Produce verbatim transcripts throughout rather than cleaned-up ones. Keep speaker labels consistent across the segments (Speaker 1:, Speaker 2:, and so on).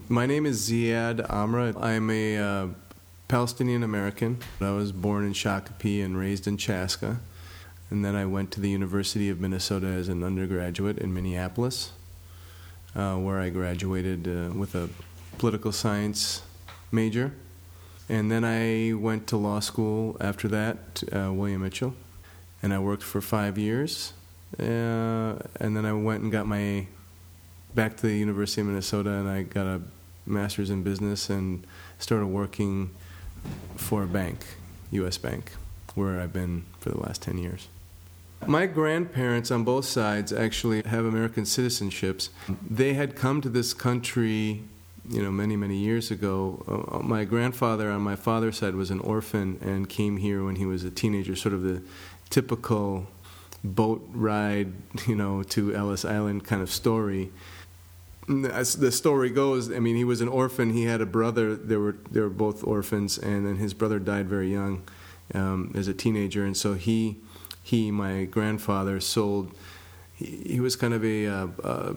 Speaker 1: My name is Ziad Amra. I'm a uh, Palestinian American. I was born in Shakopee and raised in Chaska. And then I went to the University of Minnesota as an undergraduate in Minneapolis, uh, where I graduated uh, with a political science major. And then I went to law school after that, to, uh, William Mitchell, and I worked for five years. Uh, and then I went and got my, back to the University of Minnesota, and I got a master's in business and started working for a bank, U S Bank, where I've been for the last ten years. My grandparents on both sides actually have American citizenships. They had come to this country, you know, many, many years ago. Uh, my grandfather on my father's side was an orphan and came here when he was a teenager, sort of the typical boat ride, you know, to Ellis Island kind of story. As the story goes, I mean, he was an orphan. He had a brother. They were they were both orphans, and then his brother died very young, um, as a teenager, and so he, he, my grandfather, sold. He, he was kind of a uh, uh,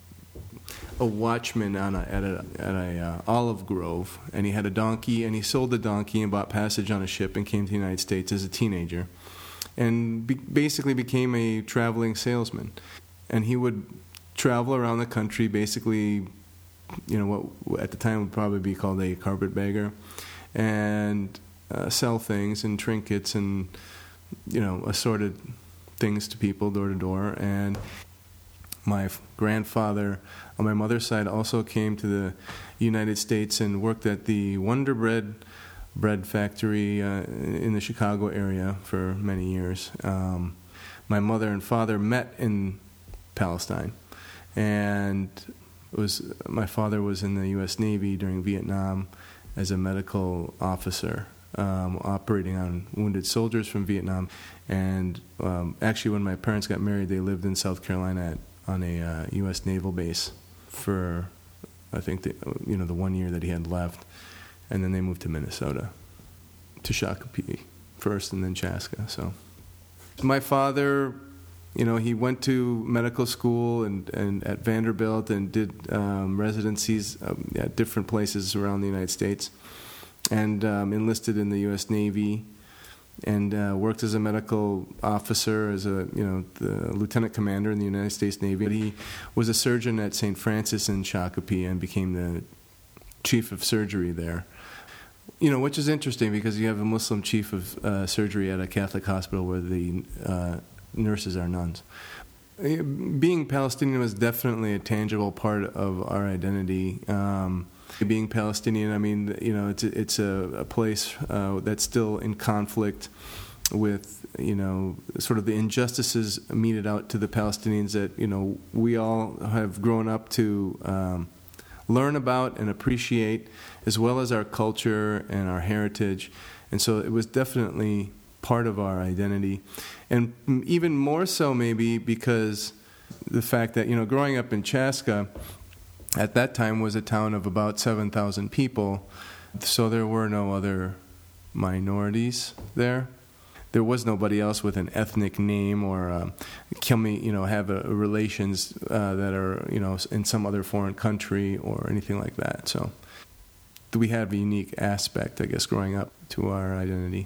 Speaker 1: a watchman on a, at a at a uh, olive grove, and he had a donkey, and he sold the donkey and bought passage on a ship and came to the United States as a teenager, and be, basically became a traveling salesman, and he would travel around the country, basically, you know, what at the time would probably be called a carpetbagger, and uh, sell things and trinkets and, you know, assorted things to people door to door. And my grandfather on my mother's side also came to the United States and worked at the Wonder Bread bread factory uh, in the Chicago area for many years. Um, my mother and father met in Palestine. And it was my father was in the U S Navy during Vietnam as a medical officer, um, operating on wounded soldiers from Vietnam. And um, actually, when my parents got married, they lived in South Carolina at, on a uh, U S naval base for, I think, the, you know, the one year that he had left. And then they moved to Minnesota, to Shakopee first, and then Chaska. So, my father, you know, he went to medical school and, and at Vanderbilt and did um, residencies um, at different places around the United States, and um, enlisted in the U S Navy, and uh, worked as a medical officer, as a, you know, the lieutenant commander in the United States Navy. He was a surgeon at Saint Francis in Shakopee and became the chief of surgery there. You know, which is interesting because you have a Muslim chief of uh, surgery at a Catholic hospital where the uh, nurses are nuns. Being Palestinian was definitely a tangible part of our identity. Um, being Palestinian, I mean, you know, it's a, it's a, a place uh, that's still in conflict with, you know, sort of the injustices meted out to the Palestinians that, you know, we all have grown up to um, learn about and appreciate, as well as our culture and our heritage. And so it was definitely part of our identity. And even more so maybe because the fact that, you know, growing up in Chaska at that time was a town of about seven thousand people, so there were no other minorities there. There was nobody else with an ethnic name or um, kill me, you know, have a, relations uh, that are, you know, in some other foreign country or anything like that. So we have a unique aspect, I guess, growing up to our identity.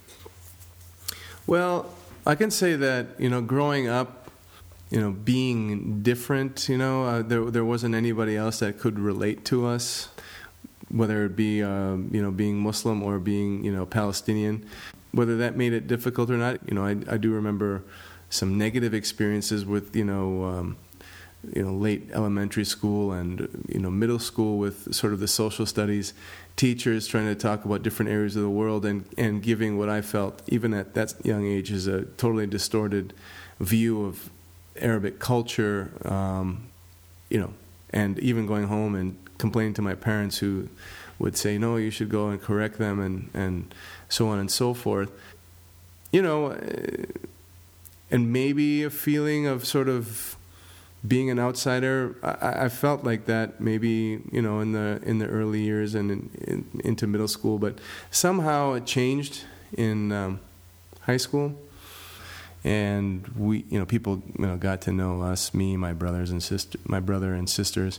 Speaker 1: Well, I can say that, you know, growing up, you know, being different, you know, uh, there there wasn't anybody else that could relate to us, whether it be, uh, you know, being Muslim or being, you know, Palestinian. Whether that made it difficult or not, you know, I, I do remember some negative experiences with, you know, um, you know, late elementary school and, you know, middle school with sort of the social studies teachers trying to talk about different areas of the world and, and giving what I felt, even at that young age, is a totally distorted view of Arabic culture, um, you know, and even going home and complaining to my parents who would say, no, you should go and correct them, and, and so on and so forth. You know, and maybe a feeling of sort of being an outsider. I, I felt like that maybe, you know, in the in the early years and in, in, into middle school, but somehow it changed in um, high school, and we, you know, people, you know, got to know us, me, my brothers and sister, my brother and sisters,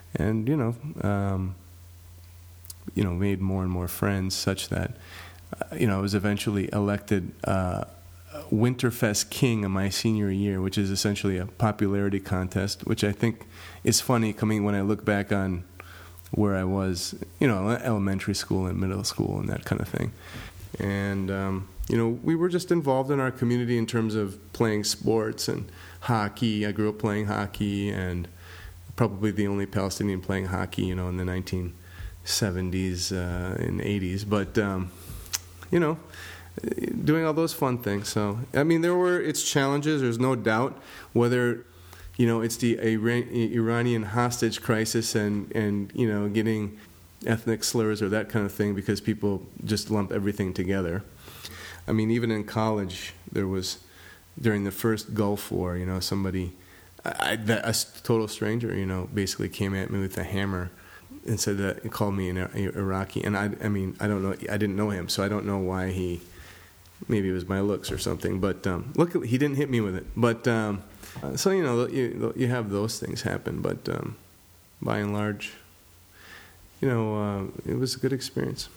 Speaker 1: and you know, um, you know, made more and more friends, such that uh, you know I was eventually elected uh, Winterfest King of my senior year, which is essentially a popularity contest, which I think is funny coming when I look back on where I was, you know, elementary school and middle school and that kind of thing. And, um, you know, we were just involved in our community in terms of playing sports and hockey. I grew up playing hockey, and probably the only Palestinian playing hockey, you know, in the nineteen seventies uh, and eighties. But, um, you know, doing all those fun things. So, I mean, there were its challenges, there's no doubt, whether, you know, it's the Iran- Iranian hostage crisis and, and, you know, getting ethnic slurs or that kind of thing, because people just lump everything together. I mean, even in college, there was, during the first Gulf War, you know, somebody, I, a total stranger, you know, basically came at me with a hammer and said that, he called me an Iraqi. And I, I mean, I don't know, I didn't know him, so I don't know why he, maybe it was my looks or something. But um, luckily, he didn't hit me with it. But, um, so, you know, you, you have those things happen. But um, by and large, you know, uh, it was a good experience.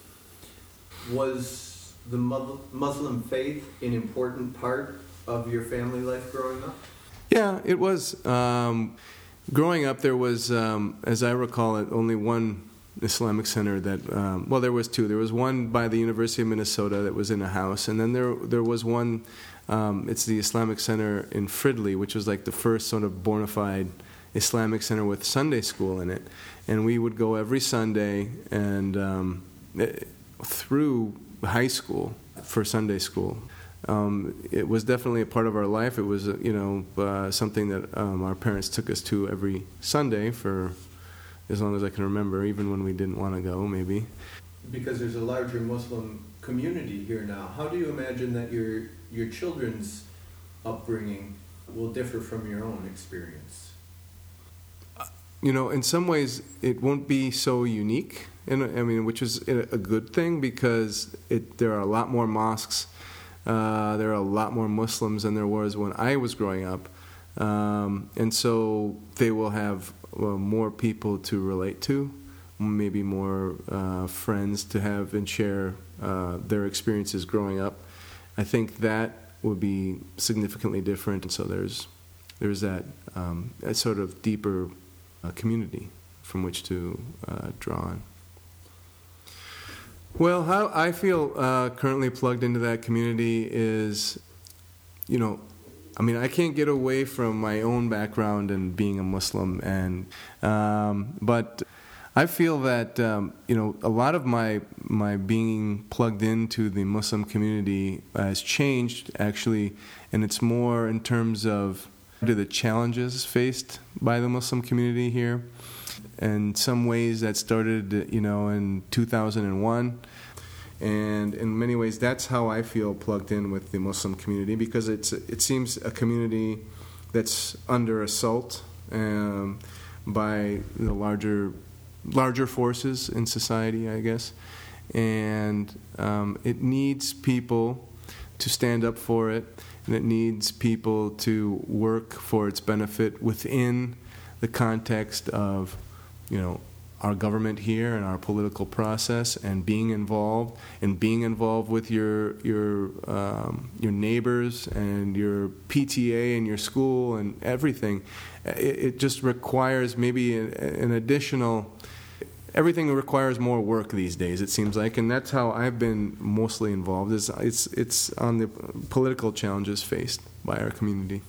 Speaker 2: Was the Muslim faith an important part of your family life growing up?
Speaker 1: Yeah, it was. Um, growing up, there was, um, as I recall it, only one Islamic center that, um, well, there was two. There was one by the University of Minnesota that was in a house, and then there there was one, um, it's the Islamic Center in Fridley, which was like the first sort of bona fide Islamic center with Sunday school in it. And we would go every Sunday and um, through high school for Sunday school. Um, it was definitely a part of our life. It was, uh, you know, uh, something that um, our parents took us to every Sunday for as long as I can remember, even when we didn't want to go, maybe.
Speaker 2: Because there's a larger Muslim community here now, how do you imagine that your your children's upbringing will differ from your own experience?
Speaker 1: You know, in some ways, it won't be so unique. And I mean, which is a good thing, because it there are a lot more mosques. Uh, there are a lot more Muslims than there was when I was growing up, um, and so they will have uh, more people to relate to, maybe more uh, friends to have and share uh, their experiences growing up. I think that would be significantly different, and so there's there's that, um, that sort of deeper uh, community from which to uh, draw on. Well, how I feel uh, currently plugged into that community is, you know, I mean, I can't get away from my own background and being a Muslim, and um, but I feel that um, you know, a lot of my my being plugged into the Muslim community has changed actually, and it's more in terms of the challenges faced by the Muslim community here. In some ways, that started, you know, in two thousand one, and in many ways, that's how I feel plugged in with the Muslim community, because it's it seems a community that's under assault um, by the larger larger forces in society, I guess, and um, it needs people to stand up for it, and it needs people to work for its benefit within the context of, you know, our government here and our political process, and being involved and being involved with your your um, your neighbors and your P T A and your school and everything. It, it just requires maybe an, an additional. Everything requires more work these days, it seems like, and that's how I've been mostly involved. Is it's it's on the political challenges faced by our community.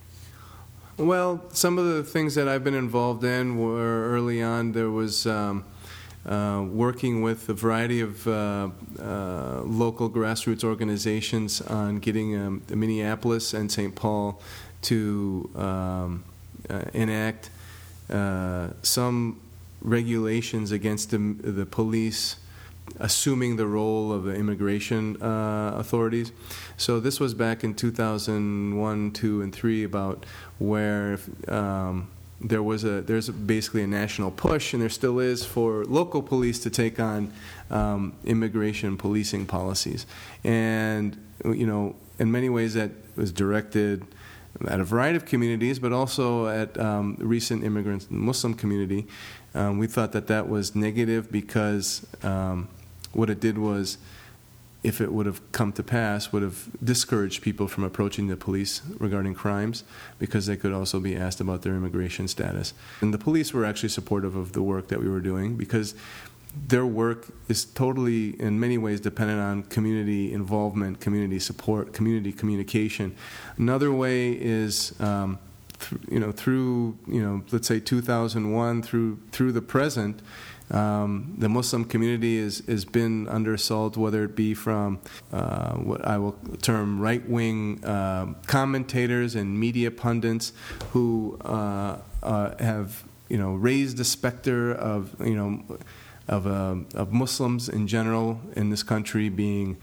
Speaker 1: Well, some of the things that I've been involved in were early on. There was um, uh, working with a variety of uh, uh, local grassroots organizations on getting um, Minneapolis and Saint Paul to um, uh, enact uh, some regulations against the, the police assuming the role of the immigration uh, authorities. So this was back in two thousand one, two, and three, about where um, there was a there's basically a national push, and there still is, for local police to take on um, immigration policing policies. And, you know, in many ways that was directed at a variety of communities, but also at um, recent immigrant Muslim community. Um, we thought that that was negative because um, what it did was, if it would have come to pass, would have discouraged people from approaching the police regarding crimes, because they could also be asked about their immigration status. And the police were actually supportive of the work that we were doing, because their work is totally, in many ways, dependent on community involvement, community support, community communication. Another way is, um, th- you know, through, you know, let's say two thousand one through through the present, um, the Muslim community is has been under assault, whether it be from uh, what I will term right-wing uh, commentators and media pundits who uh, uh, have, you know, raised the specter of, you know, of uh, of Muslims in general in this country being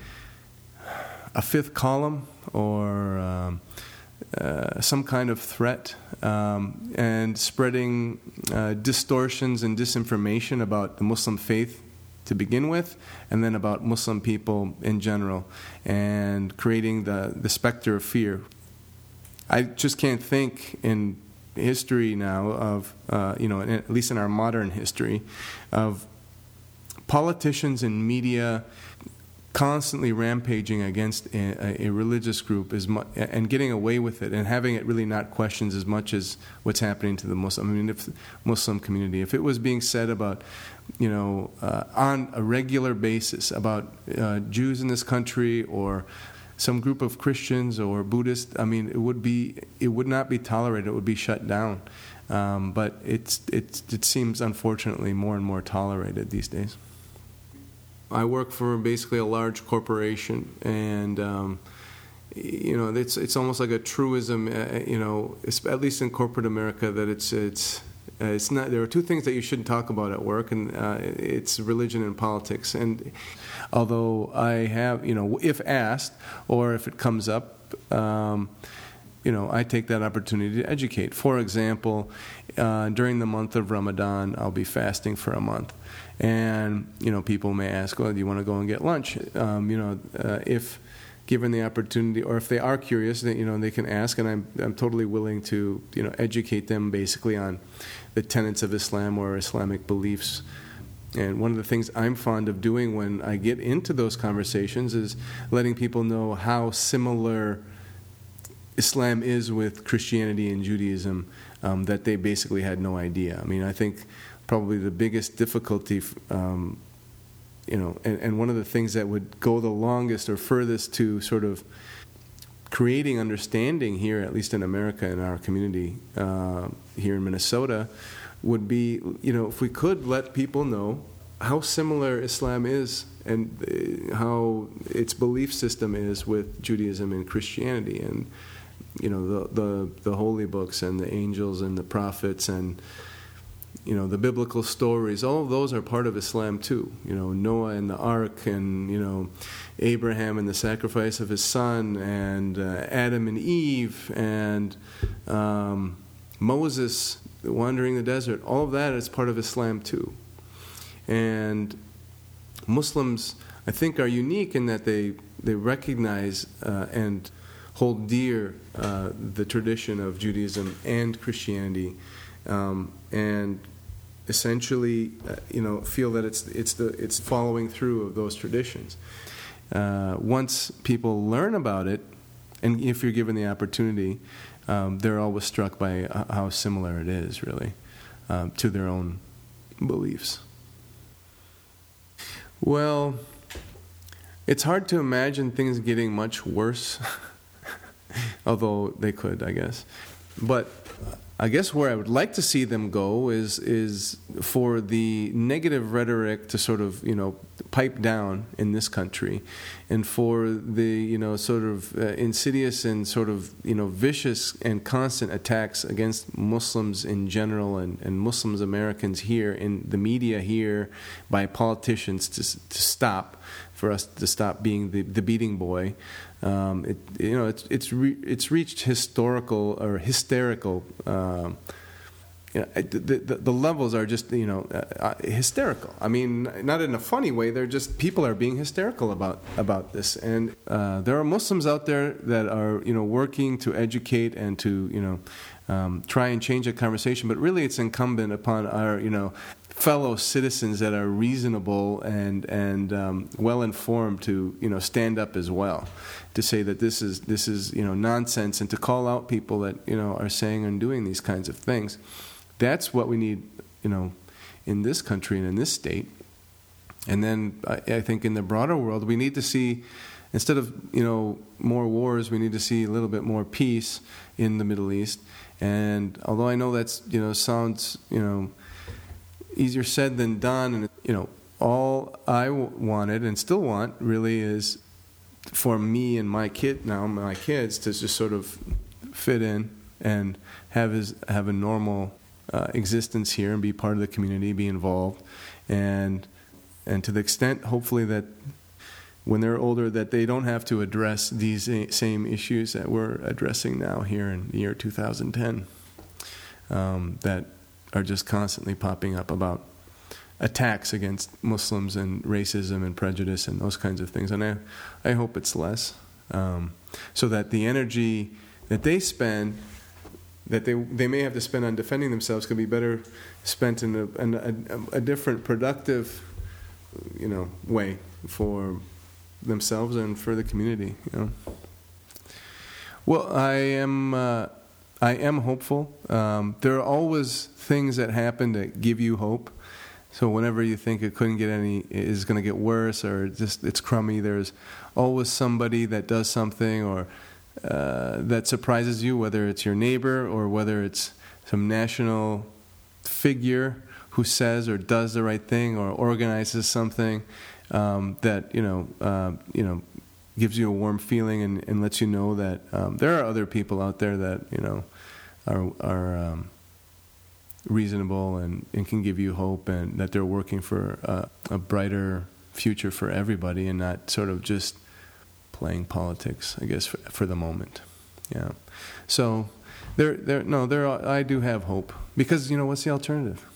Speaker 1: a fifth column or um, uh, some kind of threat, um, and spreading uh, distortions and disinformation about the Muslim faith to begin with, and then about Muslim people in general, and creating the, the specter of fear. I just can't think in history now of, uh, you know, at least in our modern history, of politicians and media constantly rampaging against a, a religious group is mu- and getting away with it, and having it really not questioned as much as what's happening to the Muslim. I mean, if Muslim community, if it was being said about, you know, uh, on a regular basis about uh, Jews in this country or some group of Christians or Buddhists, I mean, it would be it would not be tolerated. It would be shut down. Um, but it's it's it seems unfortunately more and more tolerated these days. I work for basically a large corporation, and um, you know, it's it's almost like a truism, uh, you know, at least in corporate America, that it's it's uh, it's not. There are two things that you shouldn't talk about at work, and uh, it's religion and politics. And although I have, you know, if asked or if it comes up, um, you know, I take that opportunity to educate. For example, uh, during the month of Ramadan, I'll be fasting for a month. And, you know, people may ask, well, do you want to go and get lunch? Um, you know, uh, if given the opportunity, or if they are curious, that, you know, they can ask, and I'm I'm totally willing to, you know, educate them basically on the tenets of Islam or Islamic beliefs. And one of the things I'm fond of doing when I get into those conversations is letting people know how similar Islam is with Christianity and Judaism, um, that they basically had no idea. I mean, I think probably the biggest difficulty, um, you know, and, and one of the things that would go the longest or furthest to sort of creating understanding here, at least in America, in our community uh, here in Minnesota, would be, you know, if we could let people know how similar Islam is and uh, how its belief system is with Judaism and Christianity, and, you know, the the, the holy books and the angels and the prophets and, you know, the biblical stories, all of those are part of Islam too. You know, Noah and the ark, and, you know, Abraham and the sacrifice of his son, and uh, Adam and Eve, and um, Moses wandering the desert. All of that is part of Islam too. And Muslims, I think, are unique in that they, they recognize uh, and hold dear uh, the tradition of Judaism and Christianity, um, and essentially, uh, you know, feel that it's it's the it's following through of those traditions. Uh, once people learn about it, and if you're given the opportunity, um, they're always struck by how similar it is, really, um, to their own beliefs. Well, it's hard to imagine things getting much worse, although they could, I guess. But I guess where I would like to see them go is is for the negative rhetoric to sort of, you know, pipe down in this country, and for the, you know, sort of uh, insidious and sort of, you know, vicious and constant attacks against Muslims in general, and, and Muslims Americans here in the media here by politicians to to stop, for us to stop being the, the beating boy. Um, it, you know, it's it's re, it's reached historical or hysterical uh, you know, the, the, the levels are just, you know, uh, hysterical. I mean, not in a funny way. They're just, people are being hysterical about, about this. And uh, there are Muslims out there that are, you know, working to educate and to, you know, um, try and change the conversation. But really it's incumbent upon our, you know, fellow citizens that are reasonable and, and um, well-informed to, you know, stand up as well, to say that this is, this is, you know, nonsense, and to call out people that, you know, are saying and doing these kinds of things. That's what we need, you know, in this country and in this state. And then I, I think in the broader world, we need to see, instead of, you know, more wars, we need to see a little bit more peace in the Middle East. And although I know that's, you know, sounds, you know, easier said than done, and, you know, all I w- wanted and still want really is for me and my kid now, my kids, to just sort of fit in and have his have a normal uh, existence here and be part of the community, be involved, and and to the extent, hopefully, that when they're older, that they don't have to address these same issues that we're addressing now here in the year two thousand ten, um, that are just constantly popping up about attacks against Muslims and racism and prejudice and those kinds of things. And I, I hope it's less, um, so that the energy that they spend, that they they may have to spend on defending themselves, could be better spent in a, in a, a different, productive, you know, way for themselves and for the community. You know. Well, I am. Uh, I am hopeful. Um, there are always things that happen that give you hope. So whenever you think it couldn't get any, is going to get worse, or just it's crummy, there's always somebody that does something or uh, that surprises you, whether it's your neighbor or whether it's some national figure who says or does the right thing or organizes something um, that you know, uh, you know. gives you a warm feeling and, and lets you know that um, there are other people out there that, you know, are are um, reasonable and, and can give you hope, and that they're working for uh, a brighter future for everybody, and not sort of just playing politics, I guess, for, for the moment. Yeah. So there there no there are, I do have hope, because, you know, what's the alternative?